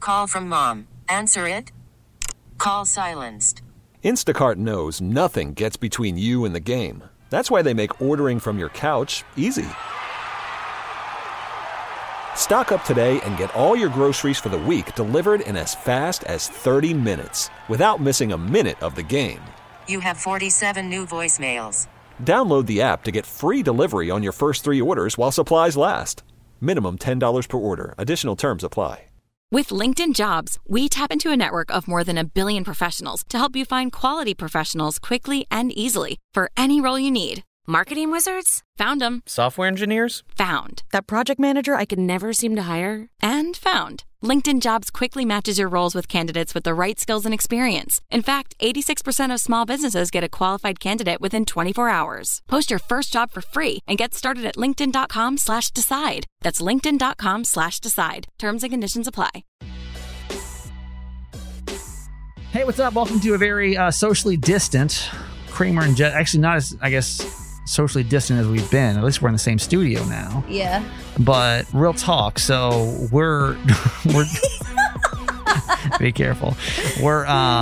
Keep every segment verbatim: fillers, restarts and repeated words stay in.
call from mom. Answer it. Call silenced. Instacart knows nothing gets between you and the game. That's why they make ordering from your couch easy. Stock up today and get all your groceries for the week delivered in as fast as thirty minutes without missing a minute of the game. You have forty-seven new voicemails. Download the app to get free delivery on your first three orders while supplies last. Minimum ten dollars per order. Additional terms apply. With LinkedIn Jobs, we tap into a network of more than a billion professionals to help you find quality professionals quickly and easily for any role you need. Marketing wizards? Found them. Software engineers? Found. That project manager I could never seem to hire? And found. LinkedIn Jobs quickly matches your roles with candidates with the right skills and experience. In fact, eighty-six percent of small businesses get a qualified candidate within twenty-four hours. Post your first job for free and get started at linkedin.com slash decide. That's linkedin.com slash decide. Terms and conditions apply. Hey, what's up? Welcome to a very uh, socially distant Kramer and Jess. Actually, not as, I guess, socially distant as we've been. At least we're in the same studio now. Yeah. But real talk. So we're we're be careful. We're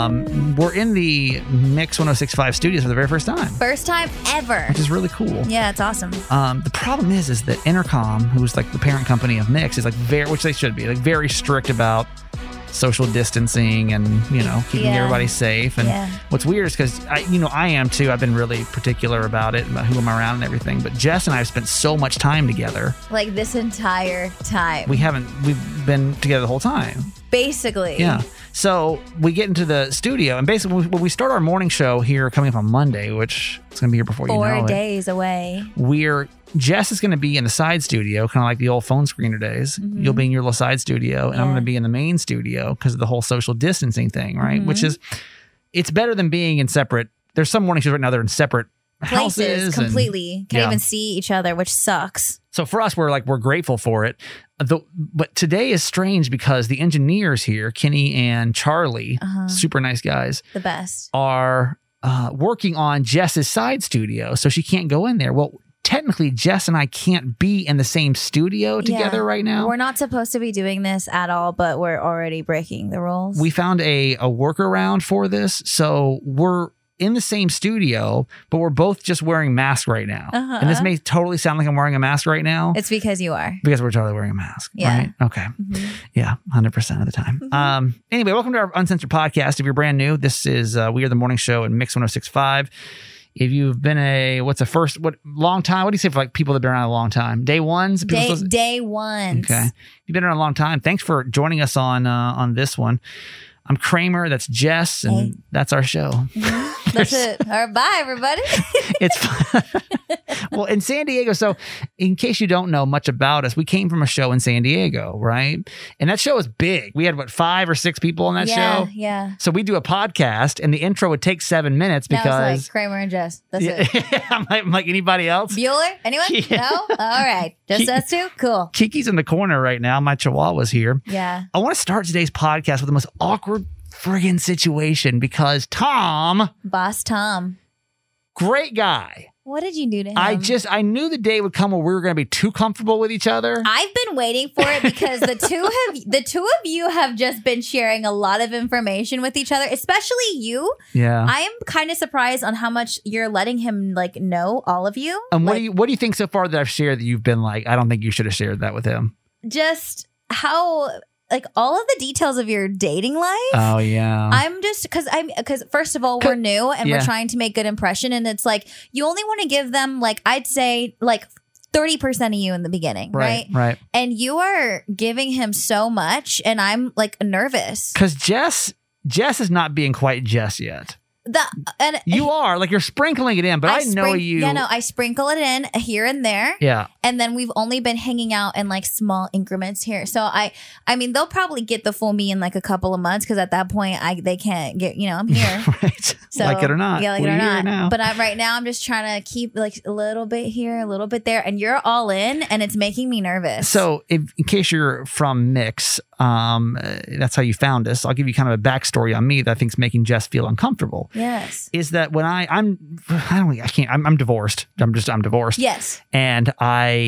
um we're in the Mix one oh six point five studios for the very first time. First time ever. Which is really cool. Yeah, it's awesome. Um, the problem is, is that Intercom, who's like the parent company of Mix, is like very, which they should be, like very strict about social distancing and, you know, keeping Yeah. everybody safe. And Yeah. what's weird is because, I, you know, I am too. I've been really particular about it, about who I'm around and everything. But Jess and I have spent so much time together. Like this entire time. We haven't, we've been together the whole time. Basically. Yeah. So we get into the studio, and basically when we start our morning show here coming up on Monday, which is going to be here before Four you know days it, away. we're Jess is going to be in the side studio, kind of like the old phone screener days. Mm-hmm. You'll be in your little side studio, and Yeah. I'm going to be in the main studio because of the whole social distancing thing, right? Mm-hmm. Which is, it's better than being in separate. There's some morning shows right now they're in separate houses. Places and- completely. Can't yeah. even see each other, which sucks. So for us, we're like, we're grateful for it. The, but today is strange because the engineers here, Kenny and Charlie, Uh-huh. super nice guys, The best. are uh, working on Jess's side studio. So she can't go in there. Well, technically, Jess and I can't be in the same studio together Yeah. right now. We're not supposed to be doing this at all, but we're already breaking the rules. We found a, a workaround for this. So we're in the same studio, but we're both just wearing masks right now. Uh-huh. And this may totally sound like I'm wearing a mask right now. It's because you are. Because we're totally wearing a mask. Yeah. Right? Okay. Mhm. Yeah. one hundred percent of the time. Mhm. Um, anyway, welcome to our Uncensored podcast. If you're brand new, this is uh, We Are the Morning Show in Mix one oh six point five. If you've been a, what's the first, what, long time? What do you say for like people that have been around a long time? Day ones? People Day, supposed- day one. Okay. You've been around a long time. Thanks for joining us on, uh, on this one. I'm Kramer. That's Jess. And Hey. that's our show. Mhm. That's it. All right, bye, everybody. It's fun. Well, in San Diego. So, in case you don't know much about us, we came from a show in San Diego, right? And that show was big. We had what, five or six people on that yeah, show. yeah. So we do a podcast, and the intro would take seven minutes That was because like Kramer and Jess. That's yeah, it. I'm, like, I'm like anybody else. Bueller? Anyone? Yeah. No? All right. Just Ki- us two? Cool. Kiki's in the corner right now. My Chihuahua's here. Yeah. I want to start today's podcast with the most awkward friggin' situation because Tom, Boss Tom. great guy. What did you do to him? I just, I knew the day would come where we were going to be too comfortable with each other. I've been waiting for it because the two have the two of you have just been sharing a lot of information with each other, especially you. Yeah. I am kind of surprised on how much you're letting him like know all of you. And what Like, do you what do you think so far that I've shared that you've been like, I don't think you should have shared that with him? just how like all of the details of your dating life? Oh yeah. I'm just because I'm because first of all we're new and yeah. we're trying to make good impression, and it's like you only want to give them like I'd say like thirty percent of you in the beginning, right? right. Right. And you are giving him so much, and I'm like nervous. Because Jess Jess is not being quite Jess yet. The and You are like you're sprinkling it in, but I, know sprink- you. Yeah, no, I sprinkle it in here and there. Yeah. And then we've only been hanging out in like small increments here. So I, I mean, they'll probably get the full me in like a couple of months because at that point, I they can't get, you know, I'm here. right. So, like it or not. Yeah, like We're it or here not. now. But I, right now, I'm just trying to keep like a little bit here, a little bit there, and you're all in, and it's making me nervous. So, if, in case you're from Mix, um, uh, that's how you found us. I'll give you kind of a backstory on me that I think is making Jess feel uncomfortable. yes, Is that when I I'm I don't I can't I'm, I'm divorced. I'm just I'm divorced. yes, And I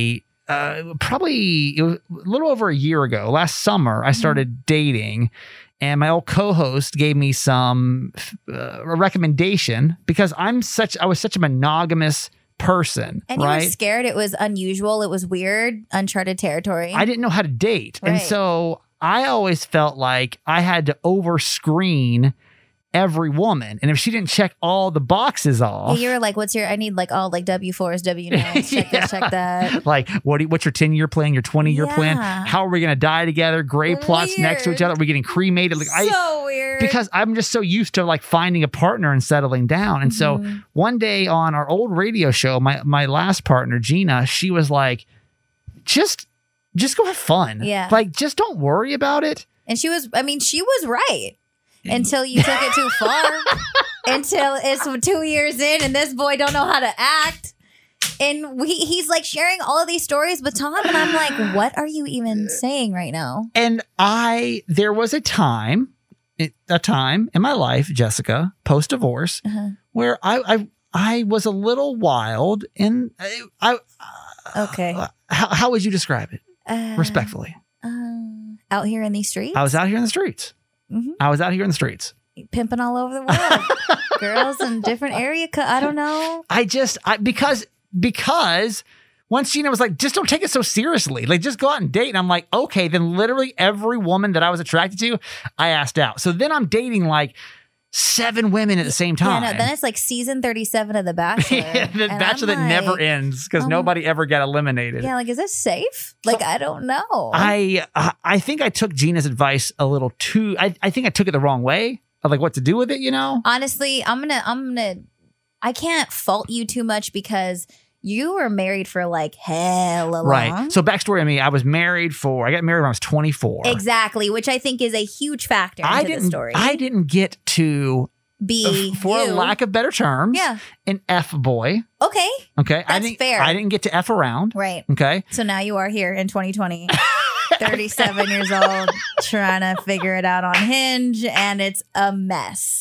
uh, probably it was a little over a year ago, last summer, I started mm-hmm. dating. And my old co-host gave me some uh, a recommendation because I'm such I was such a monogamous person. And you right? were scared. It was unusual. It was weird, uncharted territory. I didn't know how to date. Right. And so I always felt like I had to over-screen every woman. And if she didn't check all the boxes off. Yeah, you were like, what's your, I need like all like W fours, W nines, check yeah. this, check that. Like, what do you, what's your ten-year plan, your twenty-year Yeah. plan? How are we going to die together? Grave plots Weird. next to each other? Are we getting cremated? Like, I, So weird. because I'm just so used to like finding a partner and settling down. And Mm-hmm. so one day on our old radio show, my, my last partner, Gina, she was like, just, just go have fun. Yeah. Like, just don't worry about it. And she was, I mean, she was right. Until you took it too far. Until it's two years in and this boy don't know how to act. And we, he's like sharing all of these stories with Tom. And I'm like, what are you even saying right now? And I, there was a time, a time in my life, Jessica, post-divorce, Uh-huh. where I, I, I was a little wild. And I, I Okay. uh, how, how would you describe it? Uh, Respectfully. Um, out here in these streets? I was out here in the streets. Mhm. I was out here in the streets. Pimping all over the world. Girls in different area. Co- I don't know. I just, I, because, because once Gina was like, just don't take it so seriously. Like, just go out and date. And I'm like, okay, then literally every woman that I was attracted to, I asked out. So then I'm dating like seven women at the same time. Yeah, no, then it's like season thirty-seven of The Bachelor. Yeah, the And Bachelor I'm that never like, ends because um, nobody ever got eliminated. Yeah, like, is this safe? Like, I don't know. I I- I think I took Gina's advice a little too. I, I think I took it the wrong way of like what to do with it. You know. Honestly, I'm gonna, I'm gonna, I can't fault you too much because you were married for like hella long. Right. So backstory on me, I was married for. I got married when I was twenty-four. Exactly, which I think is a huge factor into I the didn't. story. I didn't get to. Be For you. a lack of better terms, Yeah. an F boy. Okay, Okay, I That's didn't. fair. I didn't get to F around. right. Okay, So now you are here in twenty twenty. thirty-seven years old, trying to figure it out on Hinge, and it's a mess.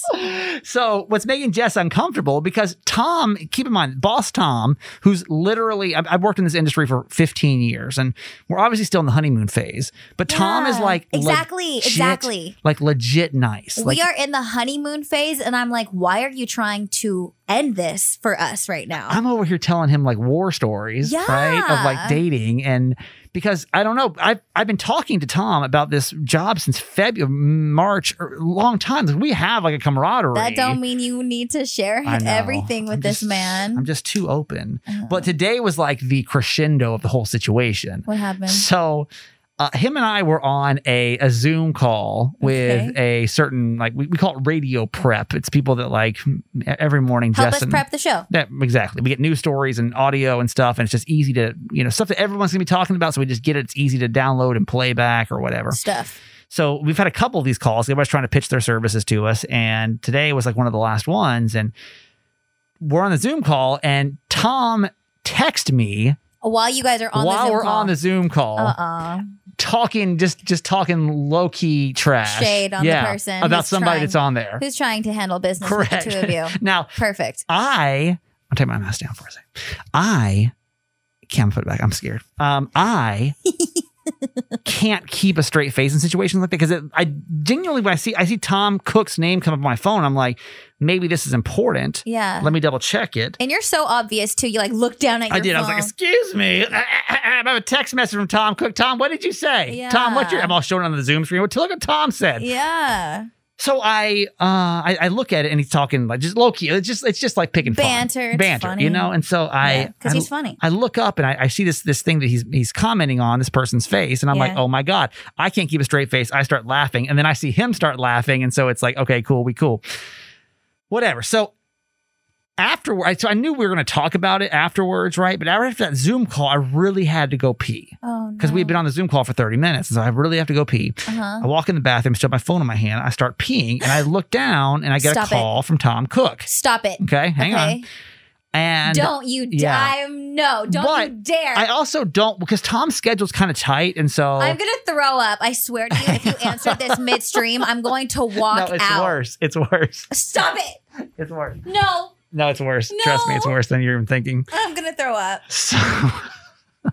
so what's making Jess uncomfortable because Tom, keep in mind, boss Tom, who's literally, I've, I've worked in this industry for fifteen years, and we're obviously still in the honeymoon phase. But Tom is Yeah, like exactly, legit- exactly. like legit nice. Like, We are in the honeymoon phase, and I'm like, why are you trying to end this for us right now? I'm over here telling him like war stories, Yeah. right? Of like dating. And because I don't know, I've, I've been talking to Tom about this job since February, March, or a long time. We have like a camaraderie. That don't mean you need to share I know. everything with I'm this just- man. I'm just too open. Oh. But today was like the crescendo of the whole situation. What happened? So uh, him and I were on a, a Zoom call with Okay. a certain, like, we, we call it radio prep. It's people that like every morning, Help Jess us and- prep the show. Yeah, exactly. We get news stories and audio and stuff, and it's just easy to, you know, stuff that everyone's going to be talking about. So we just get it. It's easy to download and play back or whatever. Stuff. So we've had a couple of these calls. Everybody's trying to pitch their services to us. And today was like one of the last ones. And we're on the Zoom call, and Tom texted me While you guys are on while the Zoom we're call. on the Zoom call. Uh-uh. Talking, just just talking low key trash, Shade on the yeah, person about who's somebody trying- that's on there. Who's trying to handle business Correct. with the two of you. Now, Perfect. I, I'll take my mask down for a second. I can't put it back. I'm scared. Um, I can't keep a straight face in situations like that because it, I genuinely, when I see I see Tom Cook's name come up on my phone, I'm like, maybe this is important. Yeah. Let me double check it. And you're so obvious too. You like look down at your I did. phone. I was like, excuse me. I have a text message from Tom Cook. Tom, what did you say? Yeah. Tom, what's your? I'm all showing it on the Zoom screen. Look what Tom said. yeah. So I, uh, I, I look at it and he's talking like just low key. It's just, it's just like picking fun. Banter, it's banter, funny. you know. And so I, Because I- he's funny. I look up and I, I see this, this thing that he's, he's commenting on this person's face, and I'm like, Yeah. oh my god, I can't keep a straight face. I start laughing, and then I see him start laughing, and so it's like, okay, cool, we cool, whatever. So afterward, so I knew we were going to talk about it afterwards, right? But after that Zoom call, I really had to go pee. Oh, Because we had been on the Zoom call for thirty minutes. So I really have to go pee. Uh-huh. I walk in the bathroom, still have my phone in my hand. I start peeing, and I look down, and I get Stop a call from Tom Cook. Stop it. Okay, hang Okay. on. And Don't you yeah. dare. No, don't But you dare. I also don't, because Tom's schedule's kind of tight, and so I'm going to throw up. I swear to you, if you answer this midstream, I'm going to walk no, it's out. worse. It's worse. Stop it. It's worse. No, No, it's worse. Trust me, it's No. worse than you're even thinking. I'm going to throw up. So,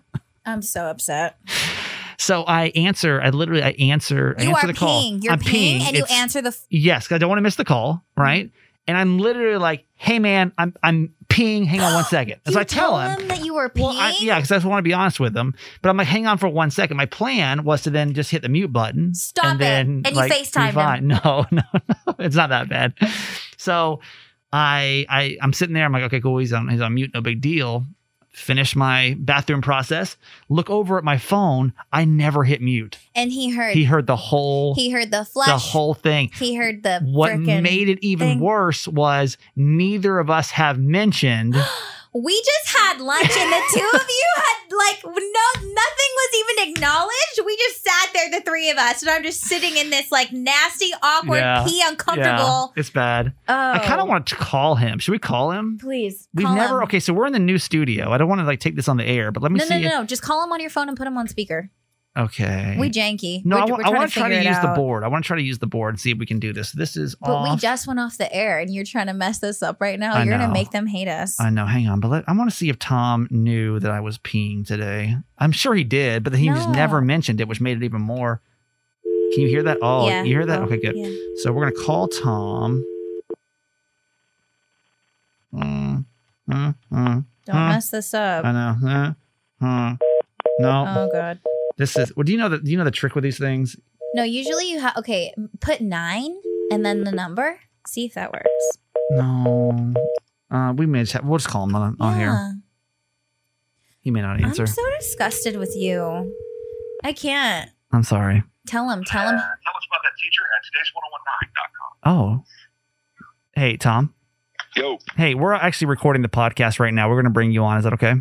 I'm so upset. So I answer, I literally, I answer, I You answer are the call. peeing. You're I'm peeing, and you It's- answer the. F- Yes, because I don't want to miss the call, right? And I'm literally like, hey, man, I'm I'm peeing. Hang on one second. you So I tell him. him that you were peeing. Well, I, yeah, because I just want to be honest with him. But I'm like, hang on for one second. My plan was to then just hit the mute button. Stop and it. then, And you like, FaceTimed be fine. No, no, no. It's not that bad. So I, I, I'm sitting there. I'm like, okay, cool. He's on, he's on mute. No big deal. Finish my bathroom process. Look over at my phone. I never hit mute. and he heard. He heard the whole, He heard the flesh. the whole thing. He heard the. What frickin' made it even thing. worse was neither of us have mentioned. We just had lunch, and the two of you had like no, nothing was even acknowledged. We just sat there, the three of us, and I'm just sitting in this like nasty, awkward, Yeah. pee, uncomfortable. Yeah, it's bad. Oh, I kind of want to call him. Should we call him? Please, We've call never. him. Okay, so we're in the new studio. I don't want to like take this on the air, but let me No, see. no, no, if- no. Just call him on your phone and put him on speaker. Okay. We janky. no, we're, I, wa- we're I trying want to try to figure it use the out. board. I want to try to use the board and see if we can do this. This is But off. we just went off the air, and you're trying to mess this up right now. I You're know. gonna make them hate us. I know. Hang on, but let, I want to see if Tom knew that I was peeing today. I'm sure he did, but he just No. never mentioned it, which made it even more. Can you hear that? Oh, Yeah. you hear that? Oh, Okay, good. yeah. So we're gonna call Tom. Mm, mm, mm, Don't mm. mess this up. I know. Uh, uh, no, Oh god. this is. Well, do you know that? Do you know the trick with these things? No, usually you have okay. Put nine and then the number. See if that works. No. Uh, we may just have, we'll just call him on, on here. Yeah. He may not answer. I'm so disgusted with you. I can't. I'm sorry. Tell him. Tell him. Tell us about that teacher at today's ten nineteen dot com. Oh. Hey, Tom. Yo. Hey, we're actually recording the podcast right now. We're going to bring you on. Is that okay?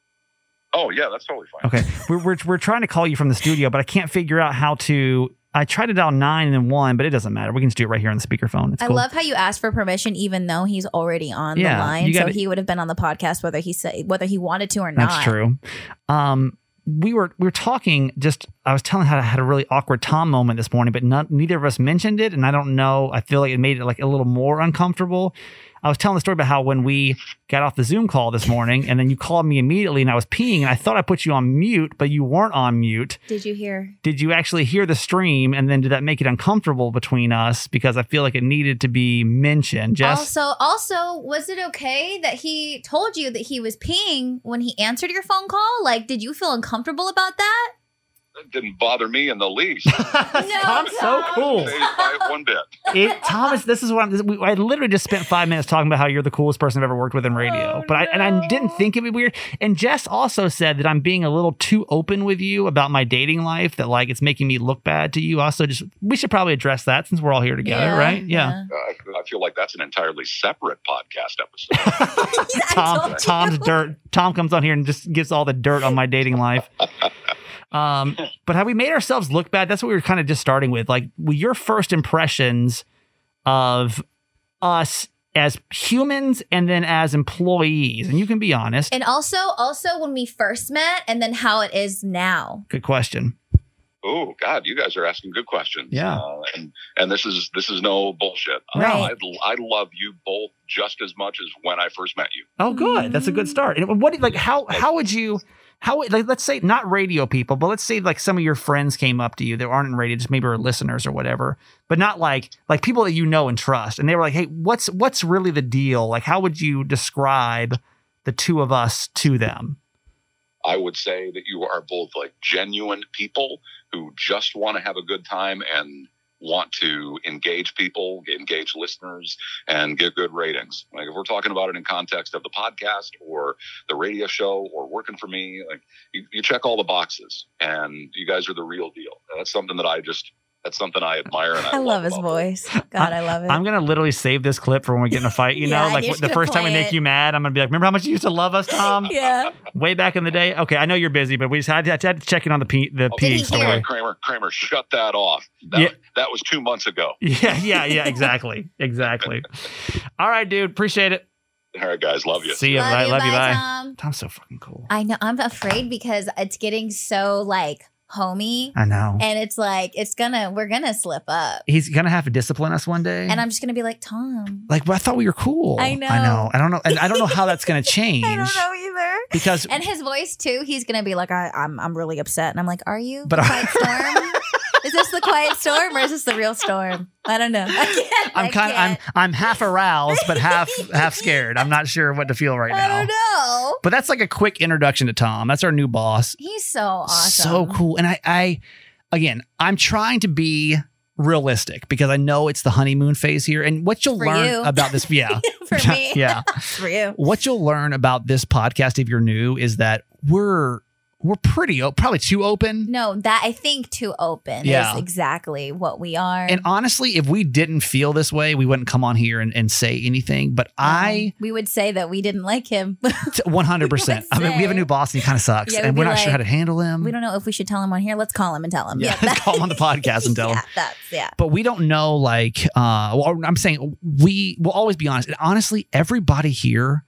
Oh, yeah, that's totally fine. Okay. We're, we're, we're trying to call you from the studio, but I can't figure out how to. I tried to dial nine and then one, but it doesn't matter. We can just do it right here on the speakerphone. It's I cool. love how you asked for permission, even though he's already on Yeah, the line. you So gotta- he would have been on the podcast whether he said whether he wanted to or not. That's true. Um, we were we were talking. Just I was telling how I had a really awkward Tom moment this morning, but not, neither of us mentioned it, and I don't know. I feel like it made it like a little more uncomfortable. I was telling the story about how when we got off the Zoom call this morning, and then you called me immediately, and I was peeing, and I thought I put you on mute, but you weren't on mute. Did you hear? Did you actually hear the stream, and then did that make it uncomfortable between us? Because I feel like it needed to be mentioned. Jess, Also, also, was it okay that he told you that he was peeing when he answered your phone call? Like, did you feel uncomfortable about that? That didn't bother me in the least. Tom's so cool. Phased by it one bit. It, Thomas, this is what I'm. This, we, I literally just spent five minutes talking about how you're the coolest person I've ever worked with in radio. Oh, but I and I didn't think it'd be weird. And Jess also said that I'm being a little too open with you about my dating life. That like it's making me look bad to you. Also, just we should probably address that since we're all here together, Yeah, right? Yeah. Uh, I, I feel like that's an entirely separate podcast episode. I Tom, told you. Tom's dirt. Tom comes on here and just gives all the dirt on my dating life. Um, but have we made ourselves look bad? That's what we were kind of just starting with. Like, well, your first impressions of us as humans and then as employees, and you can be honest. And also, also when we first met, and then how it is now. Good question. Oh God, you guys are asking good questions. Yeah. uh, and and this is this is no bullshit. Uh, Right. I, I love you both just as much as when I first met you. Oh, good. That's a good start. And what, like, how how would you? How, like, let's say not radio people, but let's say like some of your friends came up to you that aren't in radio, just maybe are listeners or whatever, but not like like people that you know and trust, and they were like, "Hey, what's what's really the deal? Like, how would you describe the two of us to them?" I would say that you are both like genuine people who just want to have a good time and want to engage people, engage listeners, and get good ratings. Like if we're talking about it in context of the podcast or the radio show or working for me, like you, you check all the boxes, and you guys are the real deal. That's something that I just, that's something I admire. And I, I love his about voice. God, I love it. I'm gonna literally save this clip for when we get in a fight. You Yeah, know, like you're what- the just first gonna time we play make it. you mad, I'm gonna be like, "Remember how much you used to love us, Tom? yeah. Way back in the day." Okay, I know you're busy, but we just had to, had to check in on the pe- the Oh, Did he peeing hear story. it? Kramer, Kramer, shut that off. That, Yeah. that was two months ago. Yeah, yeah, yeah, exactly, exactly. All right, dude, appreciate it. All right, guys, love you. See you. Love Bye. you, Love you. bye, Bye. Tom. Tom's so fucking cool. I know. I'm afraid because it's getting so like homie. I know. And it's like, it's gonna, we're gonna slip up. He's going to have to discipline us one day. And I'm just gonna be like, Tom. Like, well, I thought we were cool. I know. I know. I don't know. And I don't know how that's going to change. I don't know either. Because. And his voice too, he's gonna be like, I, I'm I'm really upset. And I'm like, are you? But the quiet storm? Is this the quiet storm or is this the real storm? I don't know. I can't. I'm I kind. I'm can't. I'm half aroused, but half half scared. I'm not sure what to feel right now. I don't know. But that's like a quick introduction to Tom. That's our new boss. He's so awesome. So cool. And I, I, again, I'm trying to be realistic because I know it's the honeymoon phase here. And what you'll For learn you. about this, yeah, For me. yeah, For you. what you'll learn about this podcast if you're new is that we're we're pretty o- probably too open. No, that I think too open Yeah. is exactly what we are. And honestly, if we didn't feel this way, we wouldn't come on here and, and say anything. But I, we would say that we didn't like him. one hundred percent. I mean, we have a new boss and he kind of sucks. Yeah, and we'd we're be not sure like, how to handle him. We don't know if we should tell him on here. Let's call him and tell him. Yeah, Yeah, let's call him on the podcast and tell yeah, him. That's yeah. But we don't know, like, uh, well, I'm saying we will always be honest. And honestly, everybody here,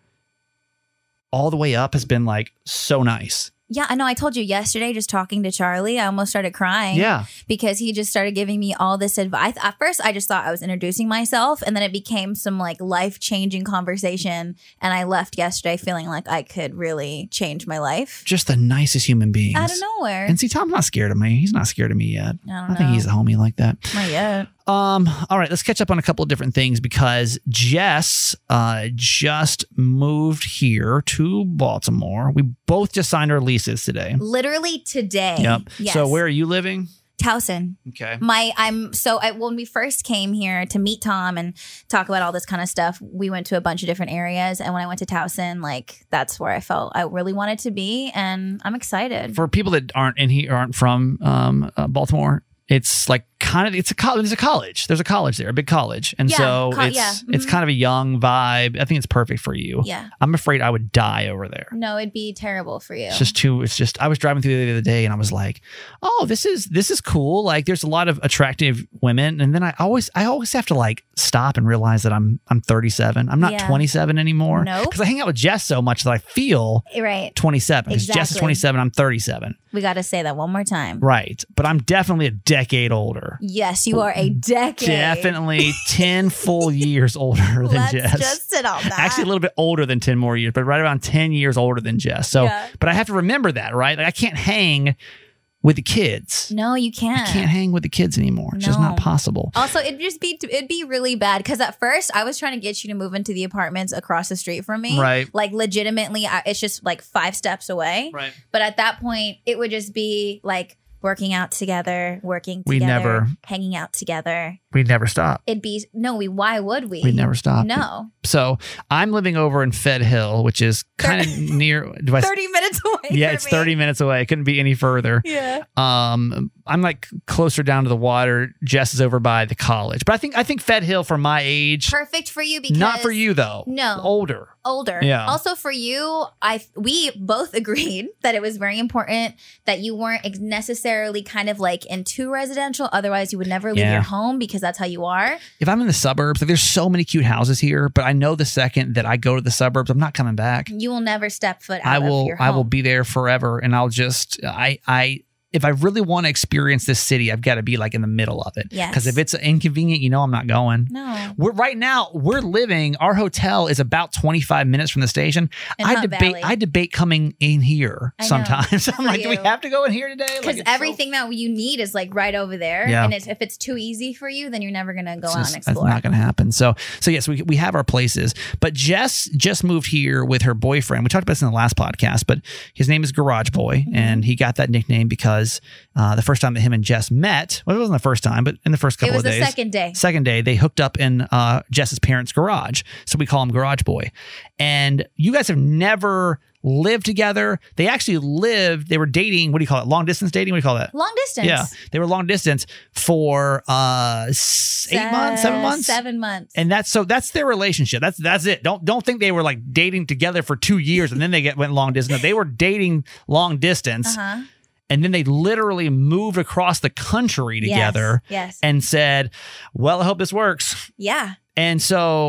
all the way up, has been like so nice. Yeah, I know. I told you yesterday, just talking to Charlie, I almost started crying. Yeah. Because he just started giving me all this advice. At first, I just thought I was introducing myself, and then it became some like life changing conversation. And I left yesterday feeling like I could really change my life Just the nicest human beings. out of nowhere. And see, Tom's not scared of me. He's not scared of me yet. I don't I think know. he's a homie like that. Not yet. Um, all right, let's catch up on a couple of different things because Jess uh, just moved here to Baltimore. We both just signed our leases today. Literally today. Yep. Yes. So where are you living? Towson. Okay. My, I'm so I, when we first came here to meet Tom and talk about all this kind of stuff, we went to a bunch of different areas. And when I went to Towson, like that's where I felt I really wanted to be, and I'm excited. For people that aren't in here, aren't from um, uh, Baltimore, it's like kind of it's a college. There's a college. There's a college there, a big college, and Yeah, so co- it's yeah, it's mhm. kind of a young vibe. I think it's perfect for you. Yeah. I'm afraid I would die over there. No, it'd be terrible for you. It's just too. It's just. I was driving through the other day, and I was like, "Oh, this is this is cool." Like, there's a lot of attractive women, and then I always I always have to like stop and realize that I'm I'm thirty-seven. I'm not Yeah. twenty-seven anymore. Nope. because I hang out with Jess so much that I feel Right. twenty-seven. Because Jess is Exactly. twenty-seven. I'm thirty-seven. We got to say that one more time. Right, but I'm definitely a decade older. Yes, you are a decade. Definitely ten full years older than Let's Jess. just sit on that. Actually, a little bit older than ten more years, but right around ten years older than Jess. So, Yeah. but I have to remember that, right? Like, I can't hang with the kids. No, you can't. I can't hang with the kids anymore. It's just not No. possible. Also, it'd just be it'd be really bad because at first I was trying to get you to move into the apartments across the street from me, Right. Like legitimately, I, it's just like five steps away, Right. But at that point, it would just be like working out together, working We together, never- hanging out together. We'd never stop. It'd be no, we. Why would we? We'd never stop. No, So I'm living over in Fed Hill, which is kind of near. Do I, thirty minutes away. yeah, from it's me. thirty minutes away. It couldn't be any further. Yeah. Um, I'm like closer down to the water. Jess is over by the college, but I think I think Fed Hill for my age, Perfect for you because not for you though. No. older. older. Yeah. Also for you, I we both agreed that it was very important that you weren't ex- necessarily kind of like into residential. Otherwise, you would never leave Yeah. your home because that's how you are. If I'm in the suburbs, like there's so many cute houses here, but I know the second that I go to the suburbs, I'm not coming back. You will never step foot out I will of your home. I will be there forever, and I'll just I I if I really want to experience this city, I've got to be like in the middle of it. Yes. Because if it's inconvenient, you know I'm not going. No. We're right now, we're living, our hotel is about twenty-five minutes from the station. In I Hunt debate Valley. I debate coming in here I know. sometimes. I'm For like, do we you. have to go in here today? Like, Because it's so- everything that you need is like right over there. Yeah. And it's, if it's too easy for you, then you're never going to go It's out just- and explore. That's not going to happen. So, so yes, we we have our places. But Jess just moved here with her boyfriend. We talked about this in the last podcast, but his name is Garage Boy, Mm-hmm. and he got that nickname because uh, the first time that him and Jess met, well, it wasn't the first time, but in the first it couple was of the days, second day. second day, they hooked up in uh, Jess's parents' garage. So we call him Garage Boy. And you guys have never lived together. They actually lived, they were dating, what do you call it? Long distance dating? What do you call that? Long distance. Yeah. They were long distance for uh, s- eight Se- months, seven months? Seven months. And that's so that's their relationship. That's that's it. Don't don't think they were like dating together for two years and then they get went long distance. No, they were dating long distance. uh-huh. And then they literally moved across the country together Yes. yes. and said, well, I hope this works. Yeah. And so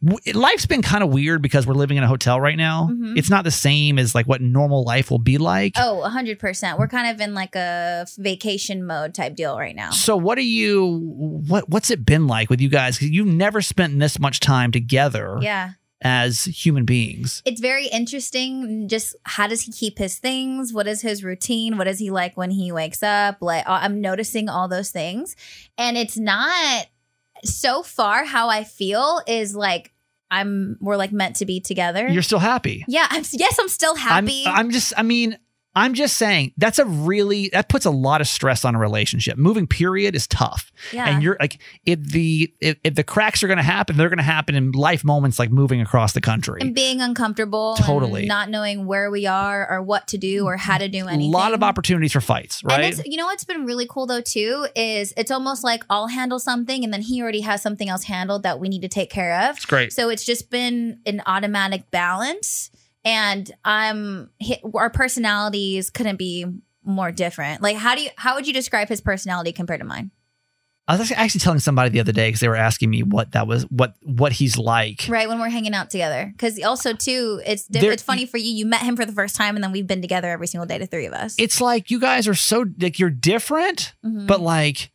w- life's been kind of weird because we're living in a hotel right now. Mhm. It's not the same as like what normal life will be like. Oh, one hundred percent. We're kind of in like a vacation mode type deal right now. So what are you, what, what's it been like with you guys? 'Cause you've never spent this much time together Yeah. as human beings. It's very interesting. Just how does he keep his things? What is his routine? What is he like when he wakes up? Like I'm noticing all those things. And it's not so far how I feel is like I'm we're like meant to be together. You're still happy. yeah, I'm yes, I'm still happy. I'm, I'm just, I mean, I'm just saying that's a really, that puts a lot of stress on a relationship. Moving period is tough. Yeah. And you're like, if the, if, if the cracks are going to happen, they're going to happen in life moments like moving across the country. and being uncomfortable, Totally. and not knowing where we are or what to do or how to do a anything. lot of opportunities for fights, right? And it's, you know what's been really cool though too is it's almost like I'll handle something and then he already has something else handled that we need to take care of. It's great. So it's just been an automatic balance, and I'm our personalities couldn't be more different. Like how do you how would you describe his personality compared to mine? I was actually telling somebody the other day because they were asking me what that was, what what he's like. Right, when we're hanging out together, because also too, it's diff- There- it's funny for you. You met him for the first time, and then we've been together every single day, the three of us. It's like you guys are so like you're different, Mhm. but like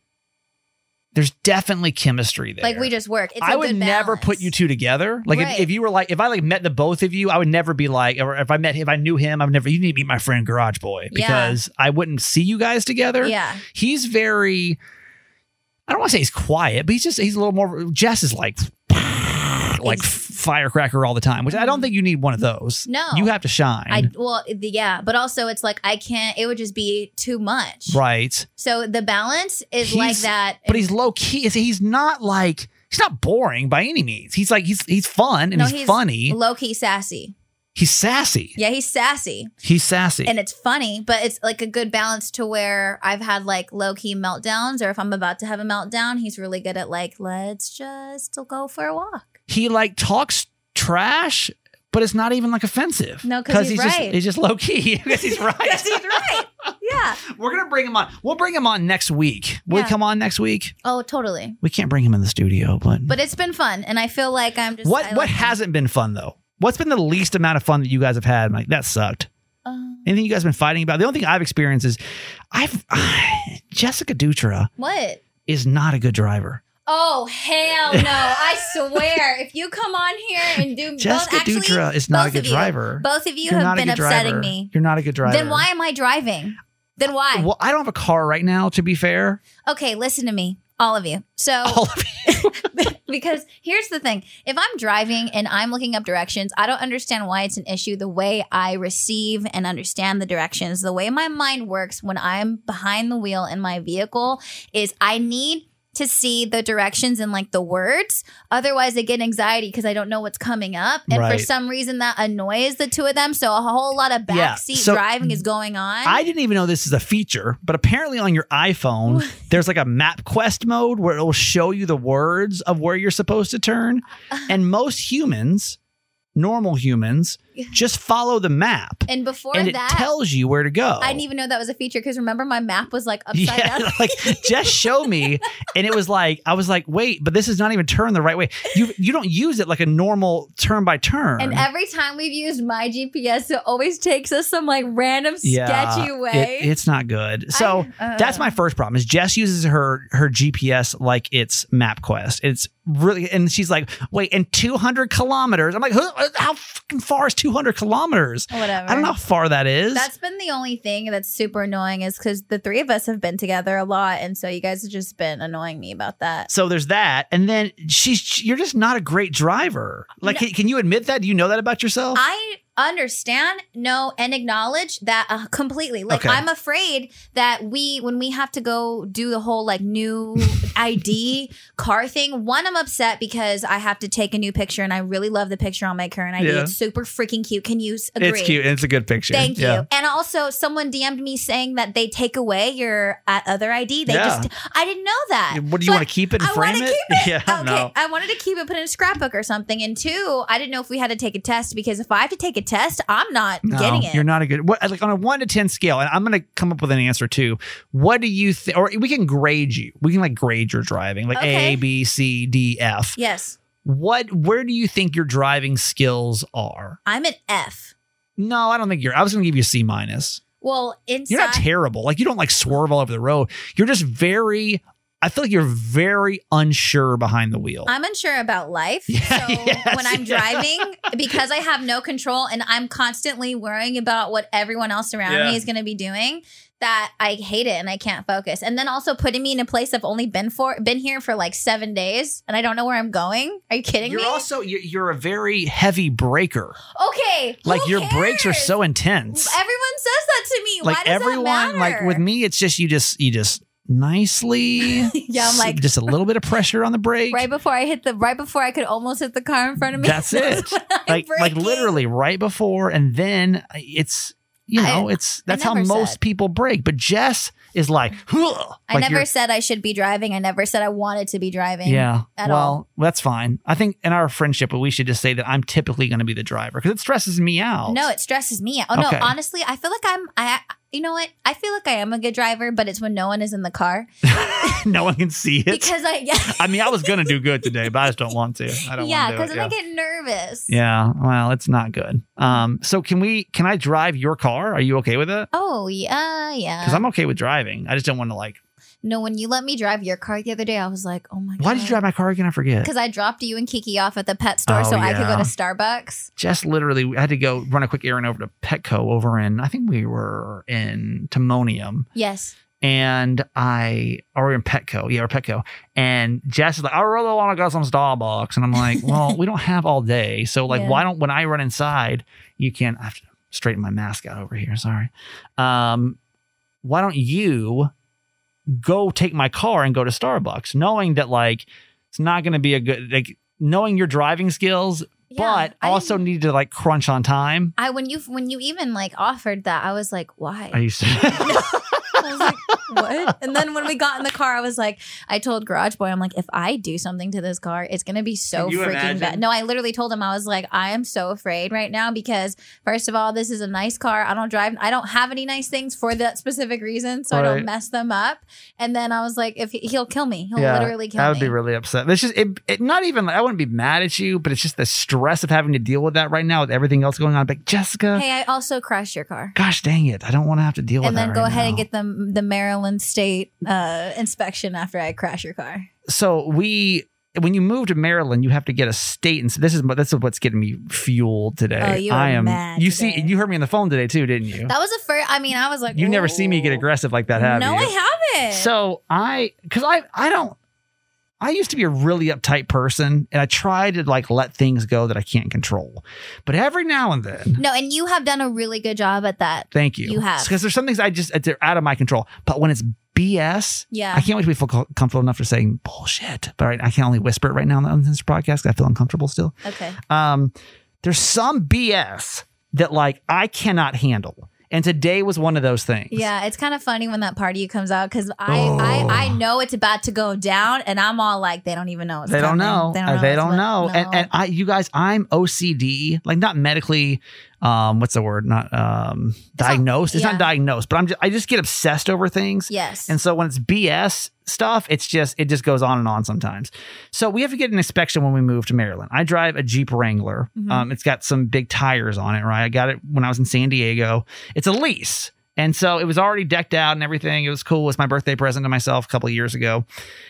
there's definitely chemistry there. Like we just work. It's I a would good never balance. put you two together. Like Right. if, if you were like, if I like met the both of you, I would never be like, or if I met, if I knew him, I would never, you need to meet my friend Garage Boy Yeah. because I wouldn't see you guys together. Yeah. He's very, I don't want to say he's quiet, but he's just, he's a little more, Jess is like, like Ex- firecracker all the time, which I don't think you need one of those. No. You have to shine. I well, the, yeah, but also it's like I can't. It would just be too much. right. So the balance is like He's- that. But he's low key. He's not like, he's not boring by any means. He's like, he's, he's fun and No, he's, funny. low key sassy. He's sassy. Yeah, he's sassy. He's sassy. And it's funny, but it's like a good balance to where I've had like low key meltdowns, or if I'm about to have a meltdown, he's really good at like, let's just go for a walk. he like talks trash, but it's not even like offensive. No, 'cause he's just right. he's just low key. Because he's right. Yes, he's right. Yeah. We're gonna bring him on. We'll bring him on next week. Will Yeah. he come on next week? Oh, totally. We can't bring him in the studio, but But it's been fun, and I feel like I'm just what I what like him. hasn't been fun though? What's been the least amount of fun that you guys have had? I'm like that sucked. Um, Anything you guys been fighting about? The only thing I've experienced is I've Jessica Dutra what? is not a good driver. Oh hell no! I swear, if you come on here and do Jessica both, actually, Dutra is not a both good of you, driver. Both of you You're have not a been good upsetting driver. me. You're not a good driver. Then why am I driving? Then why? Well, I don't have a car right now, to be fair. Okay, listen to me, all of you. So, All of you. because here's the thing: if I'm driving and I'm looking up directions, I don't understand why it's an issue. The way I receive and understand the directions, the way my mind works when I'm behind the wheel in my vehicle, is I need to see the directions and like the words. Otherwise, I get anxiety because I don't know what's coming up. And for Right. some reason, that annoys the two of them. So a whole lot of Yeah, backseat so driving is going on. I didn't even know this is a feature, but apparently on your iPhone, there's like a MapQuest mode where it will show you the words of where you're supposed to turn. And most humans, normal humans, just follow the map. and before And it that, tells you where to go. I didn't even know that was a feature because remember my map was like upside Yeah, down. like just show me, and it was like I was like, wait, but this is not even turn the right way. You you don't use it like a normal turn by turn. And every time we've used my G P S, it always takes us some like random sketchy way. It, it's not good. So I- uh. that's my first problem is Jess uses her her G P S like it's MapQuest. It's really, and she's like, wait, and two hundred kilometers. I'm like, how, how fucking far is two hundred kilometers? Whatever. I don't know how far that is. That's been the only thing that's super annoying is because the three of us have been together a lot, and so you guys have just been annoying me about that. So there's that, and then she's you're just not a great driver. Like, No. can, can you admit that? Do you know that about yourself? I understand, know, and acknowledge that uh, completely. Like, Okay. I'm afraid that we, when we have to go do the whole like new I D car thing, one, I'm upset because I have to take a new picture, and I really love the picture on my current I D. Yeah. It's super freaking cute. Can you s- agree? It's cute. It's a good picture. Thank you. Yeah. And also, someone D M'd me saying that they take away your uh, other I D. They Yeah. just, I didn't know that. What do you So want to keep it and I frame wanna it? keep it. Yeah, Okay, no. I wanted to keep it, put it in a scrapbook or something. And two, I didn't know if we had to take a test because if I have to take a test, I'm not No, getting it. You're not a good. What, like on a one to ten scale, and I'm going to come up with an answer too. What do you think? Or we can grade you. We can like grade your driving, like Okay. A, B, C, D, F. Yes. What? Where do you think your driving skills are? I'm an F. No, I don't think you're. I was going to give you a C minus. Well, inside, You're not terrible. Like, you don't like swerve all over the road. You're just very, I feel like you're very unsure behind the wheel. I'm unsure about life. Yeah, so yes, when I'm yeah. driving, because I have no control and I'm constantly worrying about what everyone else around Yeah. me is going to be doing, that I hate it and I can't focus. And then also putting me in a place I've only been for been here for like seven days and I don't know where I'm going. Are you kidding You're me? also, you're, you're a very heavy braker. Okay. who Like, your brakes are cares? so intense. Everyone says that to me. Like, Why does everyone, that matter? like with me, it's just, you just, you just nicely, Yeah, I'm like- just a little bit of pressure on the brake. right before I hit the right before I could almost hit the car in front of me. That's it. when I'm Like, like braking. literally right before. And then it's, you know, I- it's, that's how never most said. people brake. But Jess is like, "Huh," I like never you're- said I should be driving. I never said I wanted to be driving. Yeah. at well, all. that's fine. I think in our friendship, we should just say that I'm typically going to be the driver because it stresses me out. No, it stresses me out. Oh Okay. no, honestly, I feel like I'm. I. You know what? I feel like I am a good driver, but it's when no one is in the car no one can see it. because I. Yeah. I mean, I was going to do good today, but I just don't want to. I don't yeah, want to. because do then it. I get nervous. Yeah. Well, it's not good. Um. So can we? Can I drive your car? Are you okay with it? Oh yeah, yeah. Because I'm okay with driving. I just don't want to like. No, when you let me drive your car the other day, I was like, oh my god. Why did you drive my car again? I forget. Because I dropped you and Kiki off at the pet store Oh, so I could yeah. go to Starbucks. Just literally, I had to go run a quick errand over to Petco over in. I think we were in Timonium. Yes. And I, or we're in Petco, yeah, or Petco. And Jess is like, I really want to go to some Starbucks. And I'm like, well, we don't have all day. So, like, Yeah. why don't, when I run inside, you can, I have to straighten my mask out over here. Sorry. Um, why don't you go take my car and go to Starbucks, knowing that, like, it's not going to be a good, like, knowing your driving skills, Yeah, but I also didn't- need to, like, crunch on time. I when you when you even like offered that, I was like, why? I used to. I was like, what? And then when we got in the car, I was like, I told Garage Boy, I'm like, if I do something to this car, it's going to be so Can you freaking imagine? bad. No, I literally told him, I was like, I am so afraid right now because, first of all, this is a nice car. I don't drive, I don't have any nice things for that specific reason. So I Right. don't mess them up. And then I was like, if he, he'll kill me, he'll literally kill I me. would be really upset. It's just it, it, not even. I wouldn't be mad at you, but it's just the stress of having to deal with that right now with everything else going on. Like, Jessica, Hey, I also crashed your car. gosh dang it, I don't want to have to deal And with that. then go right ahead now. and get the the Maryland State uh, inspection after I crash your car. So we, when you move to Maryland, you have to get a state, and so this is this is what's getting me fueled today. Oh, you are I am. mad you today. see, you heard me on the phone today too, didn't you? That was a first. I mean, I was like, You've never seen me get "Ooh." aggressive like that, have no, you? I haven't. So I, because I, I don't. I used to be a really uptight person, and I try to like let things go that I can't control. But every now and then, no, and you have done a really good job at that. thank you. You have. Because there's some things I just, they're out of my control. But when it's B S, Yeah. I can't wait to be feel co- comfortable enough for saying bullshit. But right, I can only whisper it right now on this podcast because I feel uncomfortable still. Okay. Um, there's some B S that like I cannot handle. And today was one of those things. Yeah, it's kind of funny when that party comes out because I, Oh. I I know it's about to go down, and I'm all like, they don't even know. It's They don't coming. know. They Uh, don't know. They it's don't what- know. no. And, and I, you guys, I'm O C D, like not medically, um, what's the word? Not um, diagnosed. It's yeah. not diagnosed, but I'm just, I just get obsessed over things. Yes. And so when it's B S stuff, it's just, it just goes on and on sometimes. So we have to get an inspection when we move to Maryland. I drive a Jeep Wrangler. Mm-hmm. Um, it's got some big tires on it, right? I got it when I was in San Diego. It's a lease. And so it was already decked out and everything. It was cool. It was my birthday present to myself a couple of years ago.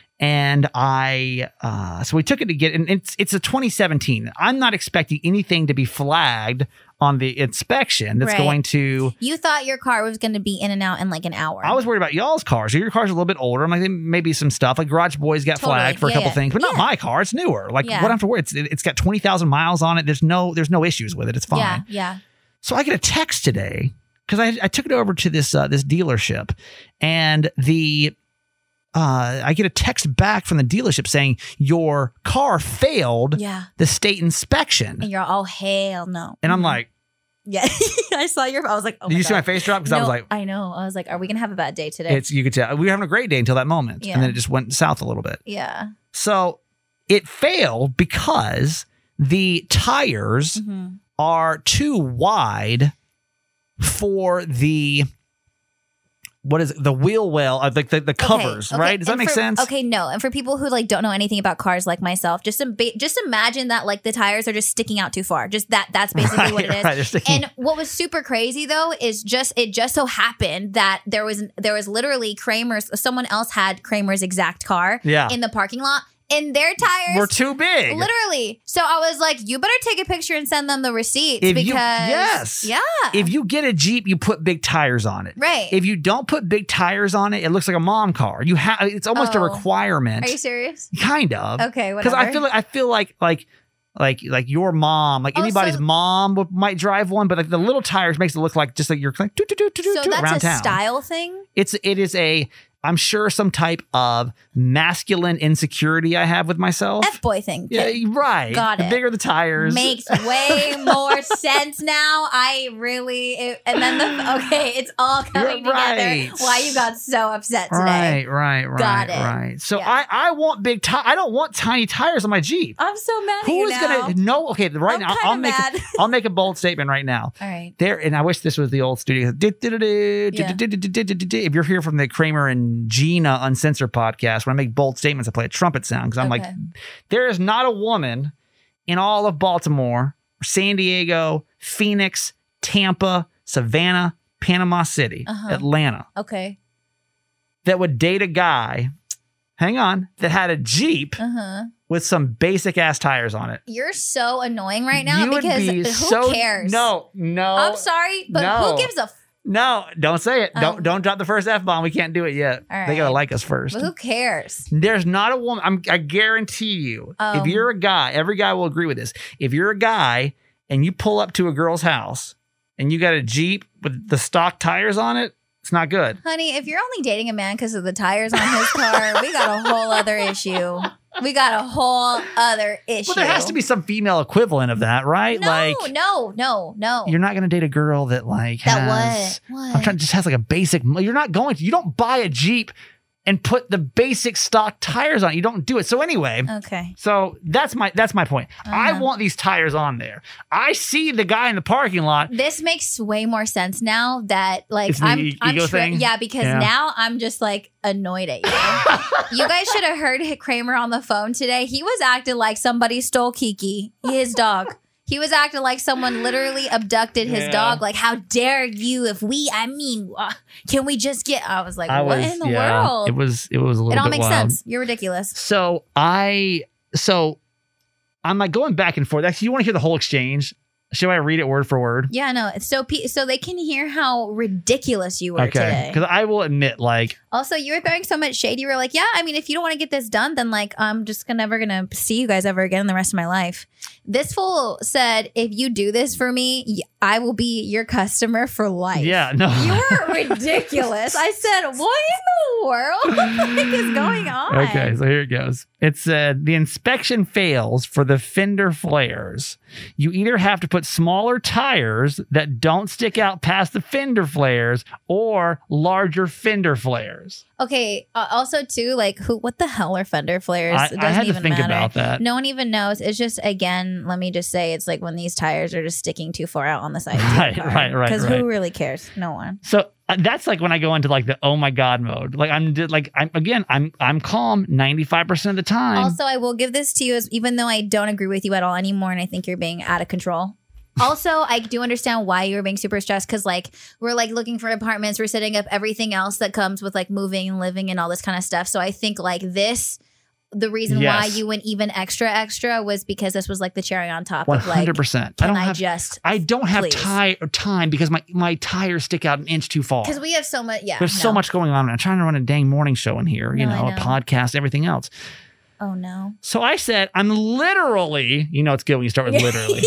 And I, uh, so we took it to get, and it's, it's a twenty seventeen. I'm not expecting anything to be flagged on the inspection that's Right. going to, You thought your car was going to be in and out in like an hour. I was worried about y'all's cars. Your car's a little bit older. I'm like, maybe some stuff like Garage Boys got Totally. flagged for a Yeah, couple yeah. things, but not Yeah. my car. It's newer. Like Yeah. what I have to worry. It's, it's got twenty thousand miles on it. There's no, there's no issues with it. It's fine. Yeah, yeah. So I get a text today because I, I took it over to this uh, this dealership, and the uh, I get a text back from the dealership saying your car failed Yeah. the state inspection, And you're all, hell no. and I'm like, Yeah. I saw your, I was like, oh did my you see my God. face drop? Because I was No, like, I know. I was like, are we going to have a bad day today? it's you could tell we were having a great day until that moment, Yeah. and then it just went south a little bit. yeah. So it failed because the tires Mhm. are too wide for the what is it? The wheel well, uh, like the, the covers, Okay, right? okay, Does that and make for- sense? Okay, no. And for people who like don't know anything about cars like myself, just im- just imagine that like the tires are just sticking out too far. Just that that's basically Right, what it is. right, they're sticking- And what was super crazy though is just it just so happened that there was there was literally Kramer's someone else had Kramer's exact car Yeah. in the parking lot. And their tires We're too big. Literally. So I was like, you better take a picture and send them the receipts If because you- yes. yeah. If you get a Jeep, you put big tires on it. Right. If you don't put big tires on it, it looks like a mom car. You have it's almost Oh. a requirement. Are you serious? Kind of. Okay, Because I whatever. feel like I feel like like like like your mom, like Oh, anybody's so- mom would, might drive one, but like the little tires makes it look like just like you're like doo, doo, doo, doo, So doo, that's around a town. style thing? It's it is a I'm sure some type of masculine insecurity I have with myself. F-boy thing. yeah, Okay. right. Got the it. bigger the tires. Makes way more sense now. I really, it, and then the, okay, it's all coming Right. together. Why you got so upset today. Right, right, right, Got it. right. So Yeah. I, I want big tires. I don't want tiny tires on my Jeep. I'm so mad at Who you is now. gonna no? Okay, right I'm now kinda I'll make mad. a, I'll make a bold statement right now. All right. There, and I wish this was the old studio. If you're here from the Kramer and Gina Uncensored podcast, when I make bold statements, I play a trumpet sound because I'm like, Okay. there is not a woman in all of Baltimore, San Diego, Phoenix, Tampa, Savannah, Panama City, Uh-huh. Atlanta Okay. that would date a guy. Hang on, that had a Jeep Uh-huh. with some basic ass tires on it. You're so annoying right now You would because be who so- cares? No, no. I'm sorry, but no. who gives a f- No, don't say it. Oh. Don't don't drop the first F bomb. We can't do it yet. All They gotta right. like us first. but who cares? There's not a woman. I'm, I guarantee you, if Um, you're a guy, every guy will agree with this. If you're a guy and you pull up to a girl's house and you got a Jeep with the stock tires on it, it's not good. Honey, if you're only dating a man because of the tires on his car, we got a whole other issue. We got a whole other issue. Well, there has to be some female equivalent of that, right? No, like no, no, no. you're not going to date a girl that like That has. what? What? I'm trying. Just has like a basic. You're not going to. You don't buy a Jeep and put the basic stock tires on it. You don't do it. So anyway. Okay. So that's my that's my point. I Uh-huh. want these tires on there. I see the guy in the parking lot. This makes way more sense now that like It's the I'm, e- I'm ego tri- thing? yeah, because Yeah. now I'm just like annoyed at you. You guys should have heard Kramer on the phone today. He was acting like somebody stole Kiki, his dog. He was acting like someone literally abducted his Yeah. dog. Like, how dare you? If we, I mean, uh, can we just get? I was like, I what was in the yeah, world? It was it was a little It all bit makes wild. sense. You're ridiculous. So I so I'm like going back and forth. Actually, you want to hear the whole exchange? Should I read it word for word? Yeah, no. So, pe- so they can hear how ridiculous you were Okay, today. because I will admit, like, Also, you were throwing so much shade. You were like, yeah, I mean, if you don't want to get this done, then like, I'm just gonna, never going to see you guys ever again the rest of my life. This fool said, if you do this for me, y- I will be your customer for life. yeah, no, You were ridiculous. I said, what in the world? What the heck is going on? Okay, so here it goes. It said the inspection fails for the fender flares. You either have to put smaller tires that don't stick out past the fender flares or larger fender flares. Okay. Uh, also, too, like, who? What the hell are fender flares? I, It I doesn't had to even think matter. about that. No one even knows. It's just, again, let me just say, it's like when these tires are just sticking too far out on the side. Right, right, right, Because right. who really cares? No one. So uh, that's like when I go into like the oh my god mode. Like I'm just, like I'm again I'm I'm calm ninety-five percent of the time. Also, I will give this to you, as even though I don't agree with you at all anymore, and I think you're being out of control. Also, I do understand why you were being super stressed because, like, we're like looking for apartments, we're setting up everything else that comes with like moving and living and all this kind of stuff. So I think like this, the reason why Yes. you went even extra extra was because this was like the cherry on top One of like, hundred percent. I can don't I, have just? I don't have please? ti- time because my my tires stick out an inch too far. Because we have so much. Yeah, There's so no. much going on. I'm trying to run a dang morning show in here, you No, I know, a know. podcast, everything else. Oh no. So I said, I'm literally, you know, it's good when you start with literally.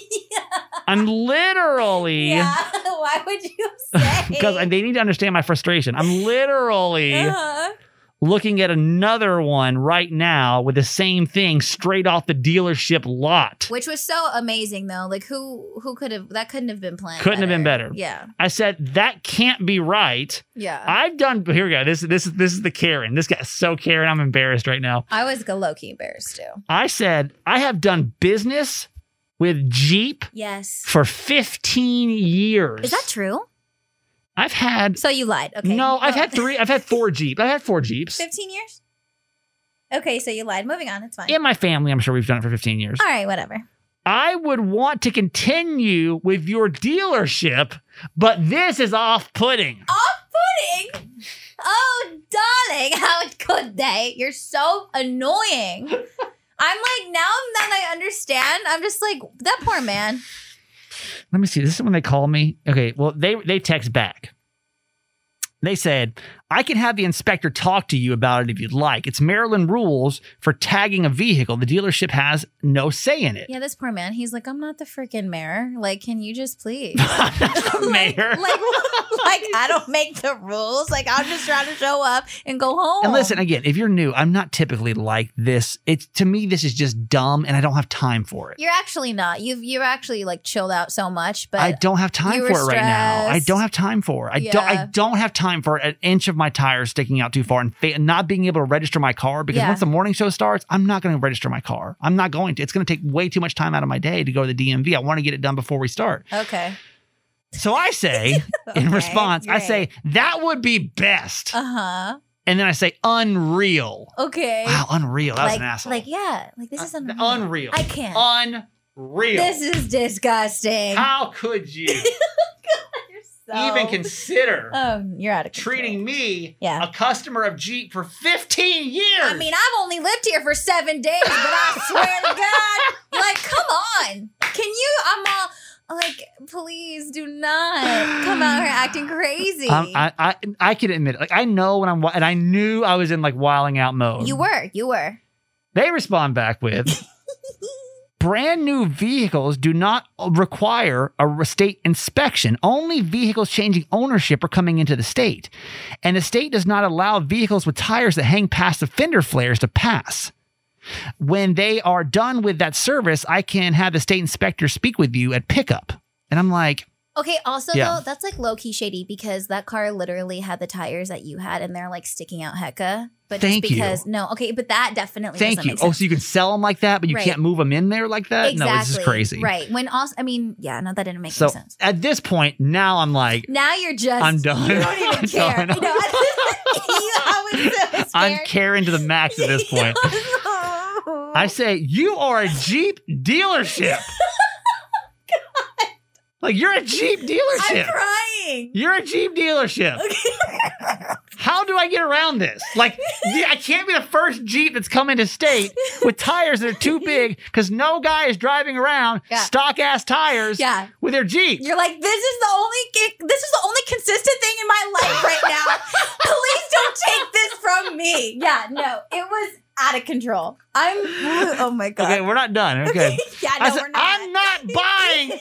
I'm literally, Yeah. Why would you say? because they need to understand my frustration. I'm literally Uh-huh. looking at another one right now with the same thing straight off the dealership lot. Which was so amazing, though. Like, who who could have that couldn't have been planned? Couldn't have been better. Yeah, I said, that can't be right. yeah. I've done, here we go. This, this, this is the Karen. This guy's so Karen. I'm embarrassed right now. I was low key embarrassed too. I said, I have done business with Jeep Yes. for fifteen years. Is that true? I've had. So you lied. Okay. No, I've Go had on. three. I've had four Jeeps. I've had four Jeeps. fifteen years? Okay, so you lied. Moving on. It's fine. In my family, I'm sure we've done it for fifteen years. All right, whatever. I would want to continue with your dealership, but this is off-putting. Off-putting? Oh, darling, how could they? You're so annoying. I'm like, now that I understand, I'm just like, that poor man. Let me see. This is when they call me. Okay, well, they they text back. They said, I can have the inspector talk to you about it if you'd like. It's Maryland rules for tagging a vehicle. The dealership has no say in it. Yeah, this poor man. He's like, I'm not the freaking mayor. Like, can you just please? The mayor. Like, like, I don't make the rules. Like, I'm just trying to show up and go home. And listen, again, if you're new, I'm not typically like this. It's to me, this is just dumb, and I don't have time for it. You're actually not. You've you're actually like chilled out so much, but I don't have time you for were it right now. I stressed. don't have time for it. I don't. I Yeah. don't have time for an inch of my tires sticking out too far and fa- not being able to register my car because Yeah. once the morning show starts, I'm not going to register my car. I'm not going to. It's going to take way too much time out of my day to go to the D M V. I want to get it done before we start. okay. So I say, in Okay, response, I great. say that would be best, Uh huh. and then I say unreal. Okay. Wow, unreal. That was like, an asshole. like yeah, like this is Uh, unreal. unreal. I can't. Unreal. This is disgusting. How could you You're so- even consider Oh, you're out of control. treating me, Yeah. a customer of Jeep, for fifteen years? I mean, I've only lived here for seven days, but I swear to God, like, come on. Can you? I'm all like, please do not come out here acting crazy. Um, I, I I can admit it. Like I know when I'm wi- and I knew I was in like wilding out mode. you were, you were. They respond back with brand new vehicles do not require a state inspection. Only vehicles changing ownership are coming into the state. And the state does not allow vehicles with tires that hang past the fender flares to pass. When they are done with that service, I can have the state inspector speak with you at pickup. And I'm like, Okay, also Yeah. though, that's like low key shady because that car literally had the tires that you had and they're like sticking out hecka. But Thank just you. because no, okay, but that definitely thank doesn't you. make Oh, sense. so you can sell them like that, but you Right. can't move them in there like that? Exactly. No, it's just crazy. Right. When also I mean, yeah, no, that didn't make So any sense. at this point, now I'm like, Now you're just I'm done. You don't even I'm care. done. You know, I was so scared. I'm Karen to the max at this point. I say, you are a Jeep dealership. Like, you're a Jeep I'm dealership. crying. You're a Jeep dealership. How do I get around this? Like, yeah, I can't be the first Jeep that's come into state with tires that are too big because no guy is driving around Yeah. stock ass tires Yeah. with their Jeep. You're like, this is the only this is the only consistent thing in my life right now. Please don't take this from me. Yeah, no, it was out of control. I'm oh my god. Okay, we're not done. Okay. Yeah, no, I said, we're not. I'm not buying.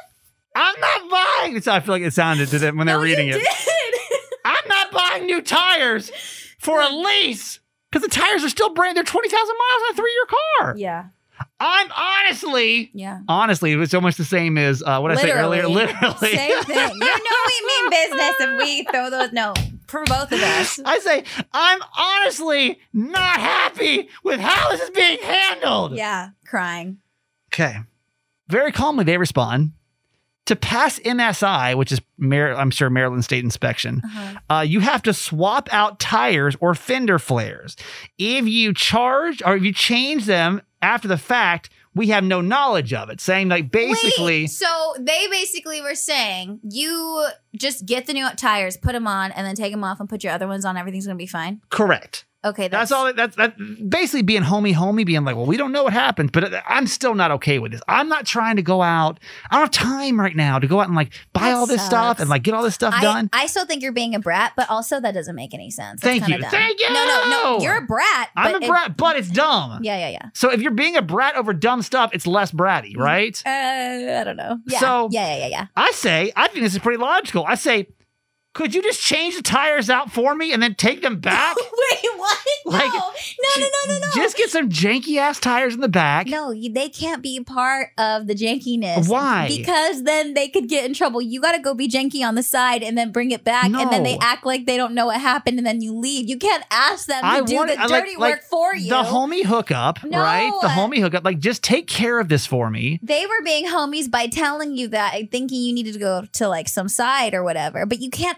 I'm not buying. That's how I feel like it sounded to them when they're No, reading you it. did. I'm not buying new tires for a lease because the tires are still brand. They're twenty thousand miles on a three-year car. Yeah. I'm honestly, Yeah. honestly, it was almost the same as uh, what I said earlier. Literally. Same thing. You know we mean business if we throw those no for both of us. I say, I'm honestly not happy with how this is being handled. Yeah. Crying. Okay. Very calmly, they respond. To pass M S I, which is, Mar- I'm sure, Maryland State Inspection, Uh-huh. uh, you have to swap out tires or fender flares. If you charge or if you change them after the fact, we have no knowledge of it. Saying, like, basically, Wait, so they basically were saying you just get the new tires, put them on, and then take them off and put your other ones on. Everything's gonna be fine. correct. Okay, That's that's, all. That's that. Basically, being homie, homie, being like, well, we don't know what happened, but I'm still not okay with this. I'm not trying to go out. I don't have time right now to go out and like buy That all this sucks. stuff and like get all this stuff I, done. I still think you're being a brat, but also that doesn't make any sense. That's Thank kinda you. dumb. Thank you. No, no, no. You're a brat. I'm but a it- brat, but it's dumb. yeah, yeah, yeah. So if you're being a brat over dumb stuff, it's less bratty, right? Uh, I don't know. Yeah. So- yeah, yeah, yeah, yeah. I say, I think this is pretty logical. I say, could you just change the tires out for me and then take them back? Wait, what? Like, no, no, no, no, no, no. Just get some janky ass tires in the back. No, you, they can't be part of the jankiness. Why? Because then they could get in trouble. You got to go be janky on the side and then bring it back, and then they No. act like they don't know what happened, and then you leave. You can't ask them to I do want the I dirty like, work for you. The homie hookup, No. right? The homie hookup. Like, just take care of this for me. They were being homies by telling you that, thinking you needed to go to like some side or whatever. But you can't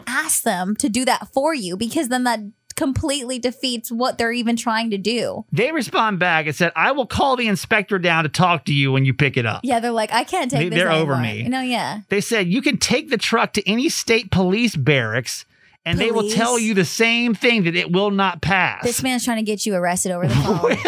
ask them to do that for you, because then that completely defeats what they're even trying to do. They respond back and said, I will call the inspector down to talk to you when you pick it up. Yeah, they're like, I can't take They- this they're over anymore. me. You know, yeah. They said, you can take the truck to any state police barracks and they will Police? tell you the same thing, that it will not pass. This man's trying to get you arrested over the phone.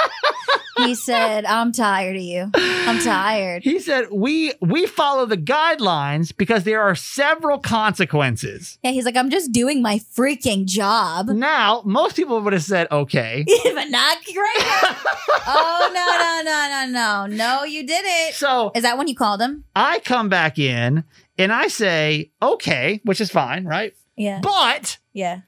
He said, I'm tired of you. I'm tired. He said, we we follow the guidelines because there are several consequences. Yeah, he's like, I'm just doing my freaking job. Now, most people would have said, okay. But not great. Oh, no, no, no, no, no. No, you didn't. So Is that when you called him? I come back in and I say, okay, which is fine, right? Yeah. But Yeah.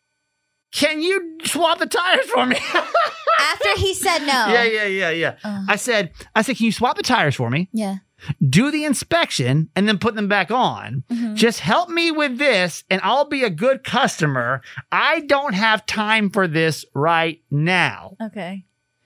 can you swap the tires for me? After he said no. Yeah, yeah, yeah, yeah. Uh. I said, I said, can you swap the tires for me? Yeah. Do the inspection and then put them back on. Mm-hmm. Just help me with this and I'll be a good customer. I don't have time for this right now. Okay.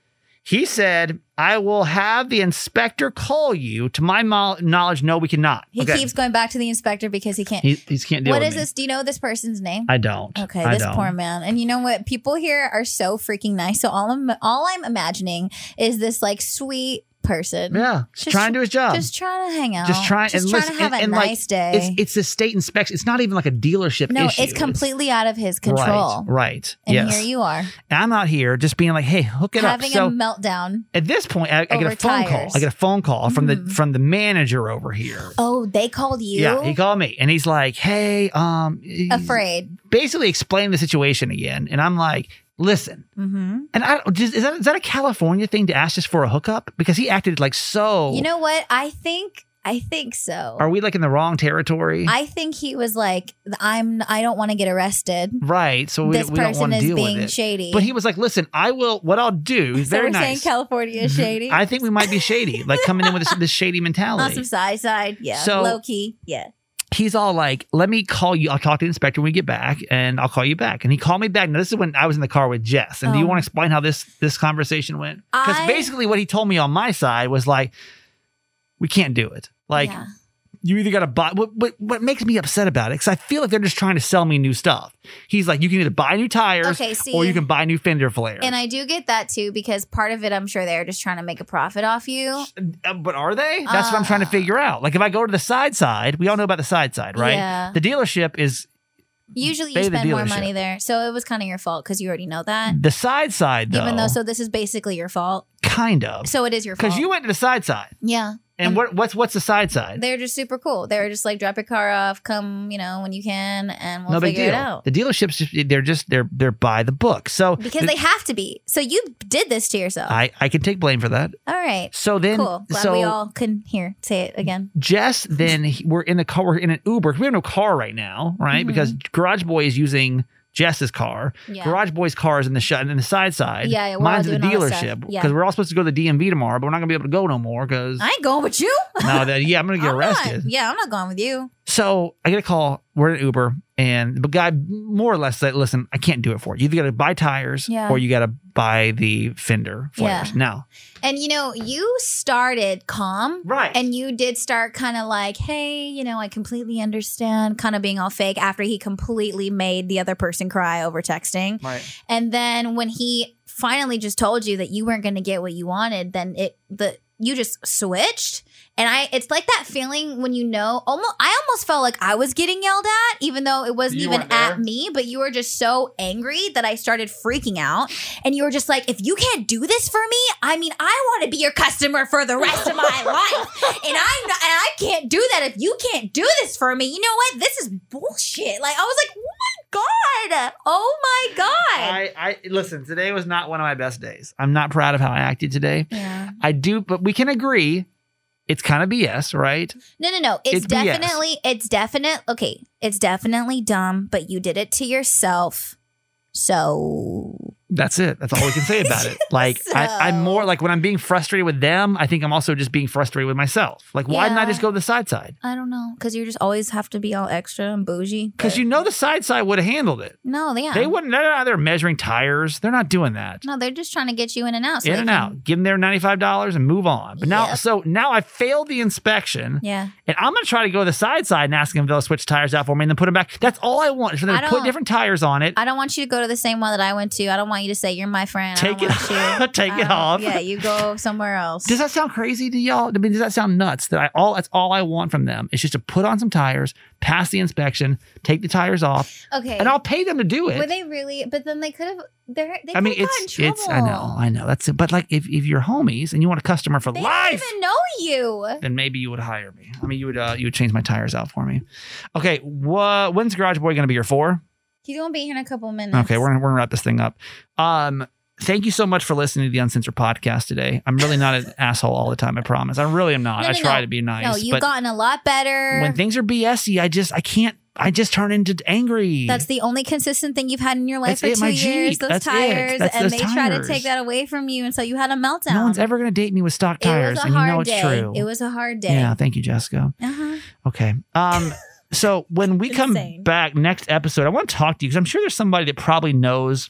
He said, I will have the inspector call you. To my mo- knowledge, no, we cannot. He Okay. keeps going back to the inspector because he can't. He, he can't deal What with is me. this? Do you know this person's name? I don't. Okay, I this don't. poor man. And you know what? People here are so freaking nice. So all I'm all I'm imagining is this like sweet person. Yeah, just trying to do his job. Just trying to hang out. Just trying Just and trying listen, to have and, a and, nice like, day. It's it's a state inspection. It's not even like a dealership no, issue. it's completely out of his control. Right. Right. And yes. here you are And I'm out here just being like, hey, hook it having up. So a meltdown. at this point, I, I get over a phone call. tires. I get a phone call from Mhm. the from the manager over here. Oh, they called you? Yeah, he called me and he's like, hey, um, he's Afraid. basically explain the situation again. And I'm like, listen. Mm-hmm. And I don't, is that is that a California thing to ask just for a hookup? Because he acted like so. You know what? I think I think so. Are we like in the wrong territory? I think he was like, I'm I don't want to get arrested. right. So we, This we don't person want to is deal being with it. shady. But he was like, listen, I will. What I'll do is So very we're saying nice. California is shady. I think we might be shady, like coming in with this, this shady On mentality. some side side, yeah. So- Low key, yeah. He's all like, let me call you. I'll talk to the inspector when we get back and I'll call you back. And he called me back. Now, this is when I was in the car with Jess. And do you Oh. want to explain how this this conversation went? Because I- basically what he told me on my side was like, we can't do it. Like, Yeah. you either got to buy. What, what, what makes me upset about it, because I feel like they're just trying to sell me new stuff. He's like, you can either buy new tires Okay, see- or you can buy new fender flares. And I do get that too, because part of it, I'm sure they're just trying to make a profit off you. Uh, But are they? That's what I'm trying to figure out. Like if I go to the side side, we all know about the side side, right? Yeah. The dealership is Usually Pay you the spend more dealership. money there. So it was kind of your fault because you already know that. the side side, though. Even though, so this is basically your fault. kind of. So it is your fault. Because you went to the side side. Yeah. And what what's what's the side side? They're just super cool. They're just like, drop your car off, come, you know, when you can, and we'll No big figure deal. it out. The dealerships, just, they're just they're they're by the book. So Because the- they have to be. So you did this to yourself. I I can take blame for that. All right. So then, Cool. Glad so we all can hear. Say it again. Jess, then he- we're in the car. We're in an Uber. We have no car right now, right? Mhm. Because Garage Boy is using Jess's car. Yeah. Garage Boy's car is in the shut in the side side. Yeah, yeah, we're Mine's all in the doing all this dealership stuff. Yeah. because we're all supposed to go to the D M V tomorrow, but we're not gonna be able to go no more because I ain't going with you. no, that yeah, I'm gonna get I'm not- arrested. yeah, I'm not going with you. So I get a call. We're in an Uber, and the guy more or less said, "Listen, I can't do it for you. You either got to buy tires, Yeah. or you got to buy the fender flares." Yeah. Now, And you know, you started calm. Right. And you did start kind of like, hey, you know, I completely understand, kind of being all fake after he completely made the other person cry over texting. right. And then when he finally just told you that you weren't going to get what you wanted, then it the you just switched. And I it's like that feeling when you know almost I almost felt like I was getting yelled at, even though it wasn't You even weren't there? at me, but you were just so angry that I started freaking out. And you were just like, if you can't do this for me, I mean, I want to be your customer for the rest of my life. And I'm not, and I can't do that if you can't do this for me. You know what? This is bullshit. Like I was like, oh my God. Oh my God. I, I listen. Today was not one of my best days. I'm not proud of how I acted today. yeah. I do, but we can agree. It's kind of B S, right? No, no, no. It's, It's B S. definitely, it's definite. Okay. It's definitely dumb, but you did it to yourself. So That's it. That's all we can say about it. Like So- I, I'm more like when I'm being frustrated with them, I think I'm also just being frustrated with myself. Like why didn't I Yeah. just go to the side side? I don't know. Because you just always have to be all extra and bougie. Because you know the side side would have handled it. No, yeah. They wouldn't. They're not there measuring tires. They're not doing that. No, they're just trying to get you in and out. So in they and can- out. Give them their ninety-five dollars and move on. But now, Yep. so now I failed the inspection. Yeah. And I'm going to try to go to the side side and ask them if they'll switch tires out for me and then put them back. That's all I want is for them I to put don't- different tires on it. I don't want you to go to the same one that I went to. I don't want you to say you're my friend. I Take don't it- want you. take I it don't- off. Yeah, you go somewhere else. Does that sound crazy to y'all? I mean, does that sound nuts? That I all that's all I want from them is just to put on some tires, pass the inspection, take the tires off, Okay. and I'll pay them to do it. Were they really? But then they could have. They're. They I mean, could have it's got in it's. I know, trouble. I know. That's it. But like, if if you're homies and you want a customer for They life, don't even know you. then maybe you would hire me. I mean, you would uh, you would change my tires out for me. Okay, wha- when's Garage Boy going to be here for? He's gonna be here in a couple minutes. Okay, we're gonna, we're gonna wrap this thing up. Um, thank you so much for listening to the Uncensored podcast today. I'm really not an asshole all the time. I promise. I really am not. No, I no, try no. to be nice. No, you've but gotten a lot better. when things are B S y, I just I can't. I just turn into angry. That's the only consistent thing you've had in your life That's for it, two my Jeep. years. Those That's it. tires, That's and those they try to tires. take that away from you, and so you had a meltdown. no one's ever gonna date me with stock It tires, was a and you hard know it's day. true. It was a hard day. Yeah, thank you, Jessica. Uh-huh. Okay. Um. So when we come Insane. back next episode, I want to talk to you because I'm sure there's somebody that probably knows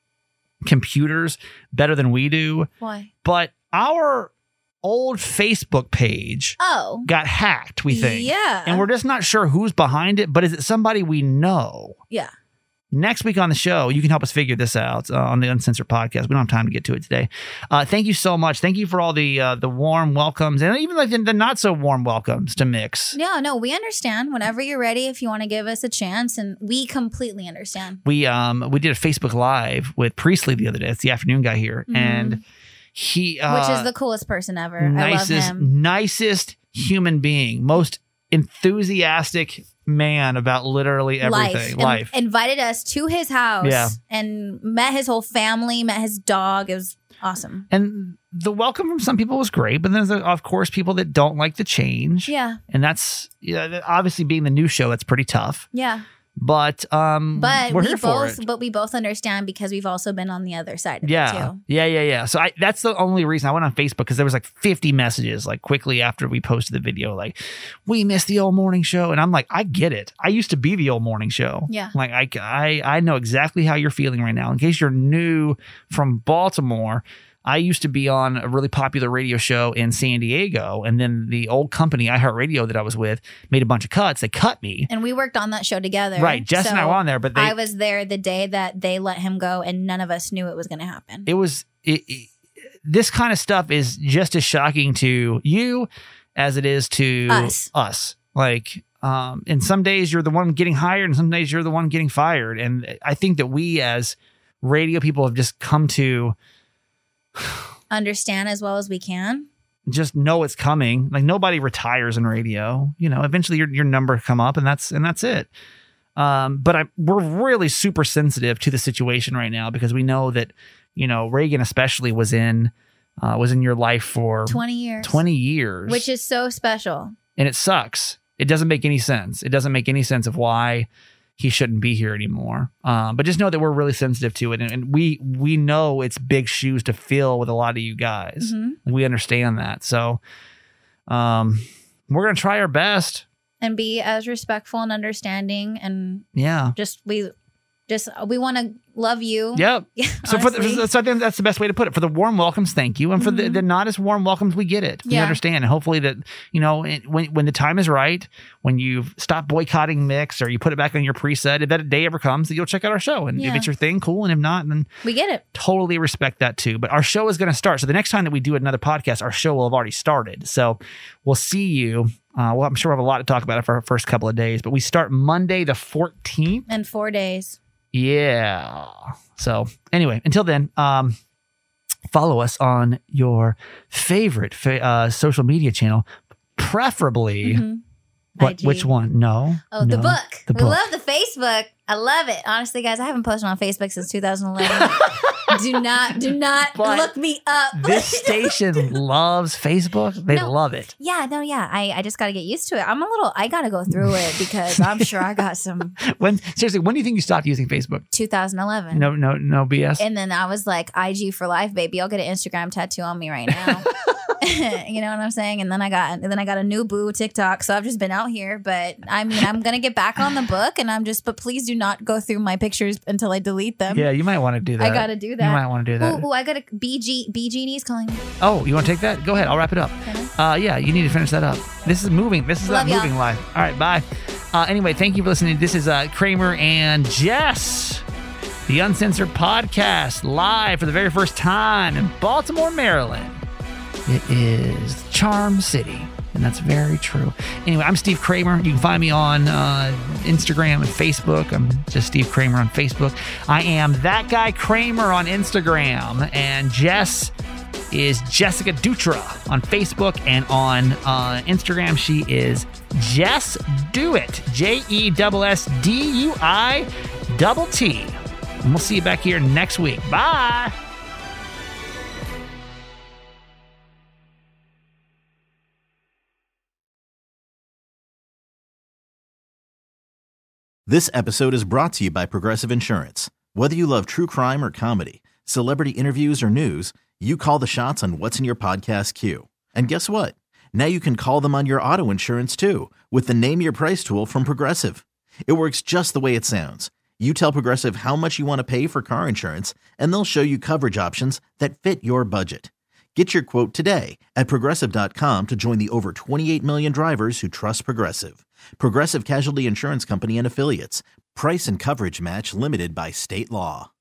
computers better than we do. Why? But our old Facebook page Oh. got hacked, we think. Yeah. And we're just not sure who's behind it, but is it somebody we know? Yeah. Next week on the show, you can help us figure this out uh, on the Uncensored podcast. We don't have time to get to it today. Uh, thank you so much. Thank you for all the uh, the warm welcomes and even like the, the not so warm welcomes to Mix. Yeah, no, we understand. Whenever you're ready, if you want to give us a chance, and we completely understand. We um we did a Facebook Live with Priestley the other day. It's the afternoon guy here, Mhm. and he uh, Which is the coolest person ever. nicest I love him. nicest human being, most enthusiastic man about literally everything. In- Life. invited us to his house Yeah. and met his whole family, met his dog. It was awesome. And the welcome from some people was great, but then there's, of course, people that don't like the change. Yeah. And that's, yeah, obviously being the new show, that's pretty tough. Yeah. But um, But we're we here both for it. but we both understand because we've also been on the other side of it Yeah, too. yeah, yeah, yeah. So I, that's the only reason I went on Facebook because there was like fifty messages like quickly after we posted the video, like we missed the old morning show, and I'm like, I get it. I used to be the old morning show. Yeah. like I, I, I know exactly how you're feeling right now. In case you're new from Baltimore, I used to be on a really popular radio show in San Diego, and then the old company iHeartRadio that I was with made a bunch of cuts. They cut me. And we worked on that show together. Right, Jess and I So were on there, but they, I was there the day that they let him go, and none of us knew it was going to happen. it was it, it- this kind of stuff is just as shocking to you as it is to Us. us. Like, um, and some days you're the one getting hired, and some days you're the one getting fired. And I think that we as radio people have just come to Understand as well as we can. just know it's coming. Like nobody retires in radio. You know, eventually your your number come up, and that's and that's it. Um, but I we're really super sensitive to the situation right now because we know that, you know, Reagan especially was in uh, was in your life for twenty years. twenty years, Which is so special. and it sucks. It doesn't make any sense. It doesn't make any sense of why he shouldn't be here anymore. Um, but just know that we're really sensitive to it, and, and we we know it's big shoes to fill with a lot of you guys. Mhm. And we understand that. So, um, we're gonna try our best. And be as respectful and understanding, and Yeah. just we just we want to love you. Yep. Yeah, So for the, honestly. so I think that's the best way to put it. For the warm welcomes, thank you, and for the, Mhm. the not as warm welcomes, we get it. We Yeah. understand, and hopefully that, you know, it- when when the time is right, when you've stopped boycotting Mix or you put it back on your preset, if that day ever comes, that you'll check out our show, and if Yeah. it's your thing, cool, and if not, then we get it. totally respect that too. But our show is going to start. So the next time that we do another podcast, our show will have already started. So we'll see you. Uh, well, I'm sure we'll have a lot to talk about for our first couple of days, but we start Monday the fourteenth. In four days. Yeah. So anyway, until then, um, follow us on your favorite fa- uh, social media channel, preferably. Mhm. What? I G. Which one? No. Oh, the No. book. The we book. love the Facebook. I love it. Honestly, guys, I haven't posted on Facebook since two thousand eleven. do not, do not But look me up. This station loves Facebook. They No. love it. Yeah, no, yeah. I, I just got to get used to it. I'm a little, I got to go through it because I'm sure I got some When seriously, when do you think you stopped using Facebook? two thousand eleven. No, no, no B S. And then I was like, I G for life, baby. I'll get an Instagram tattoo on me right now. You know what I'm saying? And then I got, and then I got a new boo TikTok. So I've just been out here. But I mean, I'm gonna get back on the book, and I'm just. But please do not go through my pictures until I delete them. Yeah, you might want to do that. I gotta do that. You might want to do that. Ooh, ooh, I got a B G B Genie's calling me. Oh, you want to take that? Go ahead. I'll wrap it up. Uh, yeah, you need to finish that up. This is moving. This is Love not y'all. moving live. All right, bye. Uh, anyway, thank you for listening. This is uh, Kramer and Jess, the Uncensored Podcast, live for the very first time in Baltimore, Maryland. It is Charm City, and that's very true. Anyway, I'm Steve Kramer. You can find me on uh, Instagram and Facebook. I'm just Steve Kramer on Facebook. I am That Guy Kramer on Instagram, and Jess is Jessica Dutra on Facebook, and on uh, Instagram she is Jess Do It, J E S S D U I T T. And we'll see you back here next week. Bye. This episode is brought to you by Progressive Insurance. Whether you love true crime or comedy, celebrity interviews or news, you call the shots on what's in your podcast queue. And guess what? Now you can call them on your auto insurance too with the Name Your Price tool from Progressive. It works just the way it sounds. You tell Progressive how much you want to pay for car insurance, and they'll show you coverage options that fit your budget. Get your quote today at Progressive dot com to join the over twenty-eight million drivers who trust Progressive. Progressive Casualty Insurance Company and Affiliates. Price and coverage match limited by state law.